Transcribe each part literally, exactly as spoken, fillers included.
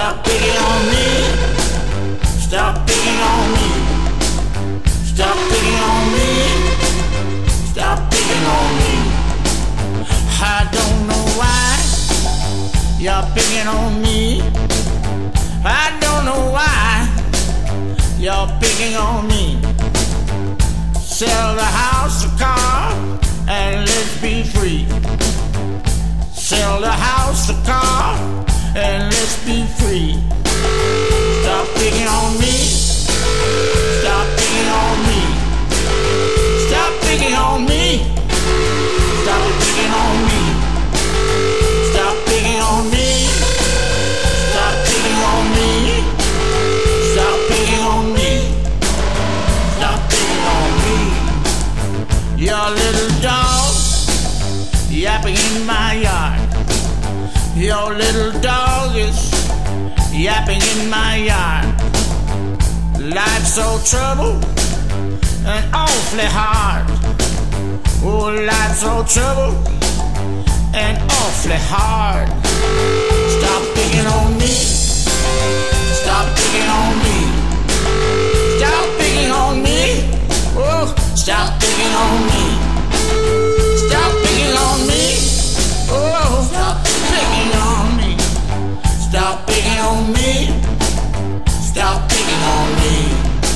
Stop picking on me. Stop picking on me. Stop picking on me. Stop picking on me. I don't know why you're picking on me. I don't know why you're picking on me. Sell the house, the car, and let's be free. Sell the house, the car, and let's be free. Stop picking on me. Stop picking on me. Stop picking on me. Stop picking on me. Stop picking on me. Stop picking on me. Stop picking on me. Stop picking on me. Your little dog yapping in my yard. Your little dog is yapping in my yard. Life's so troubled and awfully hard. Oh, life's so troubled and awfully hard. Stop picking on me. Stop picking on me. Stop picking on me. Oh, stop picking on me. Stop picking on me. Oh, stop picking on me. Stop picking on me. Stop picking on me.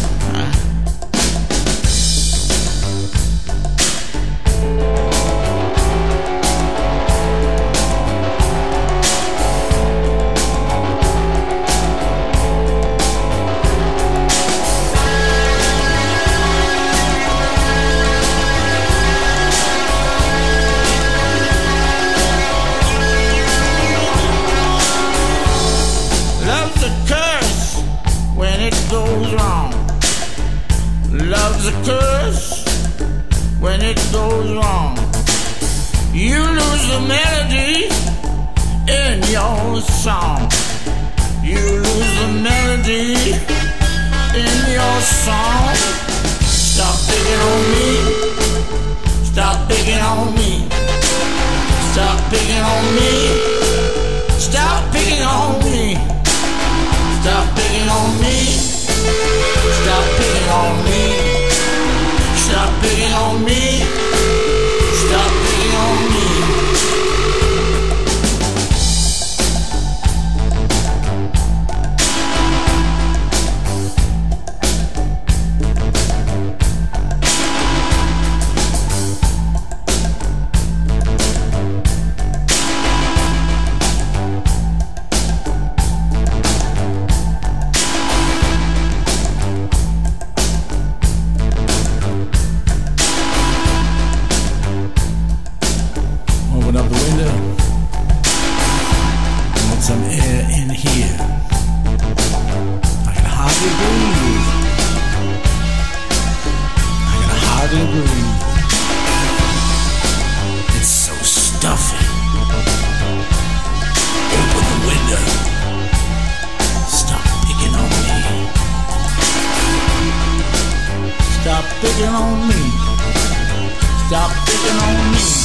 Love's a curse when it goes wrong. You lose the melody in your song. You lose the melody in your song. Stop picking on me. Stop picking on me. Stop picking on me. Stop picking on me. Stop picking on me. Stop picking on me. Stop picking on me. Stop picking on me. Up the window, want some air in here. I can hardly breathe. I can hardly breathe. It's so stuffy. Open the window. Stop picking on me. Stop picking on me. Stop picking on me.